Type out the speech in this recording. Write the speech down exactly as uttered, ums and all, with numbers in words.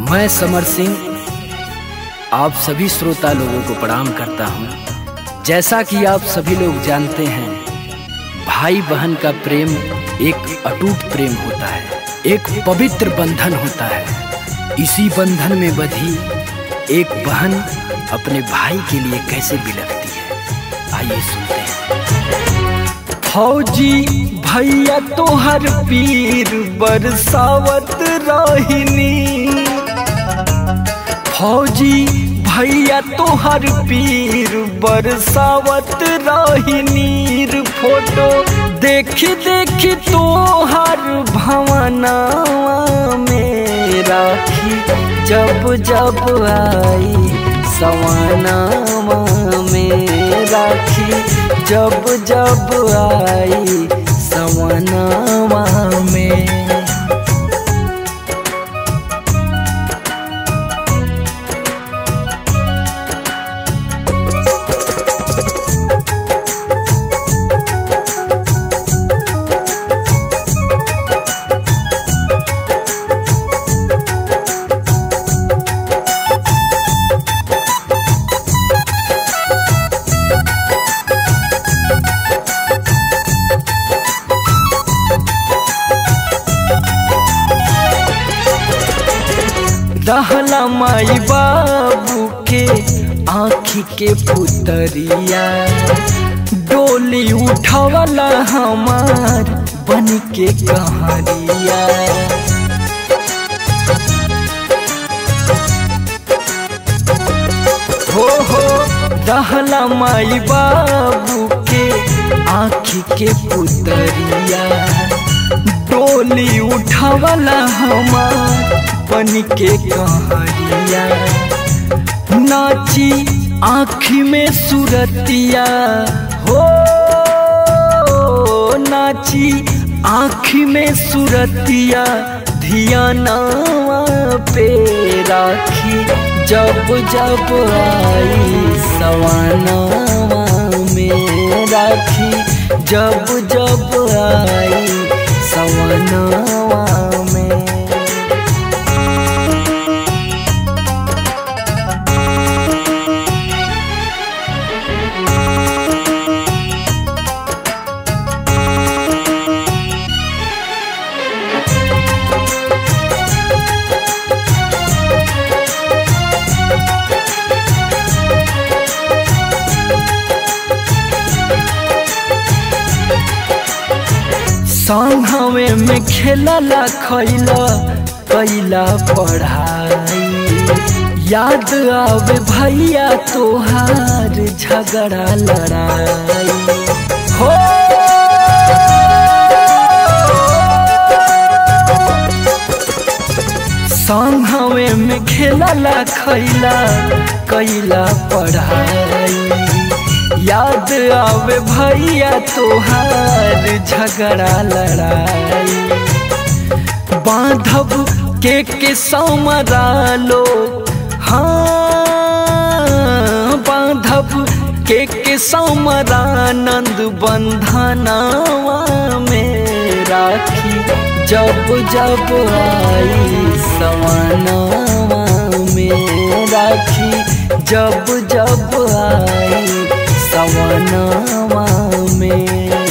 मैं समर सिंह आप सभी श्रोता लोगों को प्रणाम करता हूं। जैसा कि आप सभी लोग जानते हैं, भाई बहन का प्रेम एक अटूट प्रेम होता है, एक पवित्र बंधन होता है। इसी बंधन में बंधी एक बहन अपने भाई के लिए कैसे बिलखती है, आइए सुनते हैं। फौजी भैया तोहर पीर बरसावत रहिनी, फौजी भैया तोहर पीर बरसावत रहिनी। फोटो देखी देखी तोहर भवनवा में राखी जब जब आई सवनवा में, राखी जब जब आई सवनवा में। रहला माई बाबू के आँखी के पुतरिया, डोली उठावला हमार बन के कहरिया। हो हो रहला माई बाबू के आँखी के पुतरिया, डोली उठावला हमार बन के कहरिया। नाची आँखी में सूरतिया हो, नाची आँखी में सूरतिया, धियानावा पे राखी जब जब आई सवनवा में, राखी जब जब आई सवनवा में। संघवे में खेलला खैला कैला पढ़ाई, याद आवे भैया तोहार झगड़ा लड़ाई। हो संघवे में खेलला खैला कैला पढ़ाई, याद आवे भैया तोहार झगड़ा लड़ाई। बांधव के के समरा लो, हाँ बांधव के के समरा नंद बंधनवा में, राखी जब जब आई सवनवा में, राखी जब जब आई सवनवा में।